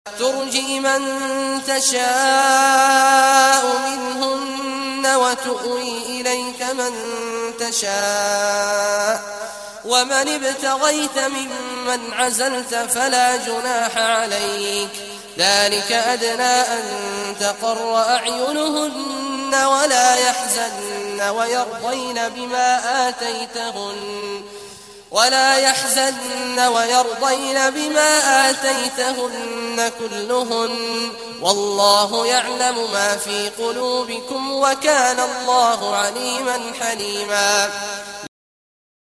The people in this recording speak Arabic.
ترجي من تشاء منهن وتؤوي إليك من تشاء ومن ابتغيت ممن عزلت فلا جناح عليك ذلك أدنى أن تقر أعينهن ولا يحزن ويرضين بما آتيتهن كلهن والله يعلم ما في قلوبكم وكان الله عليما حليما